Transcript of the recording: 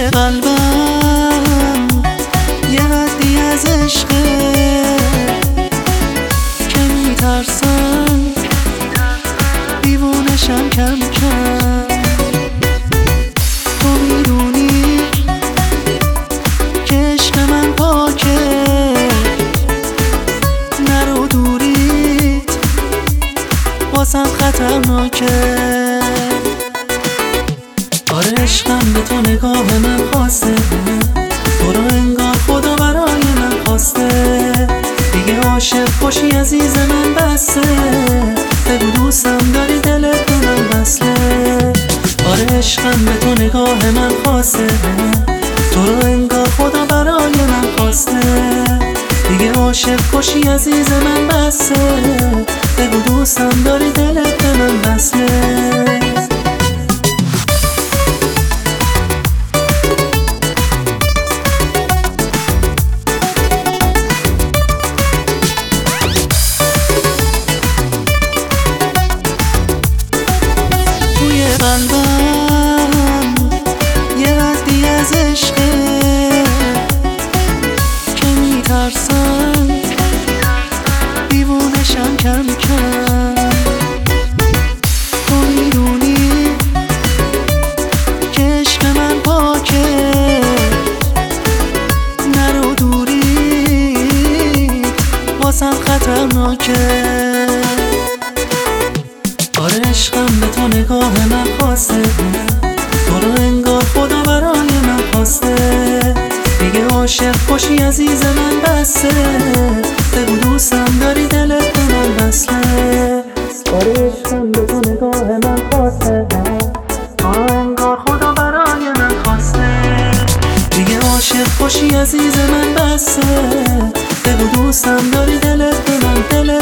قلبم یه حدی از عشقه که میترسم دیوونشم کم کم. تو میدونی که عشق من پاکه، نرو دوریت واسم خطرناکه. آره عشقم به تو نگاه من خواسته، تو رو انگار خدا برای من خواسته. دیگه عاشق باشی عزیز من بسه، بگو دوستم داری دلت به من وصله. آره عشقم به تو نگاه من خواسته، تو رو انگار خدا برای من خواسته. دیگه عاشق باشی عزیز من بسه، بگو دوستم داری دلت به من وصله. قلبم یه حدی از عشقه که میترسم دیوونشم کم کم. تو میدونی که عشق من پاکه، نرو دوریت واسم خطرناکه. آره عشقم به تو نگاه من خواسته، تو رو انگار خدا برای من خواسته. دیگه عاشق باشی عزیز من بسه، بگو دوستم داری دلت به من وصله. آره عشقم به تو نگاه من خواسته، تو رو انگار خدا برای من خواسته. دیگه عاشق باشی عزیز من بسه، بگو دوستم داری دلت به من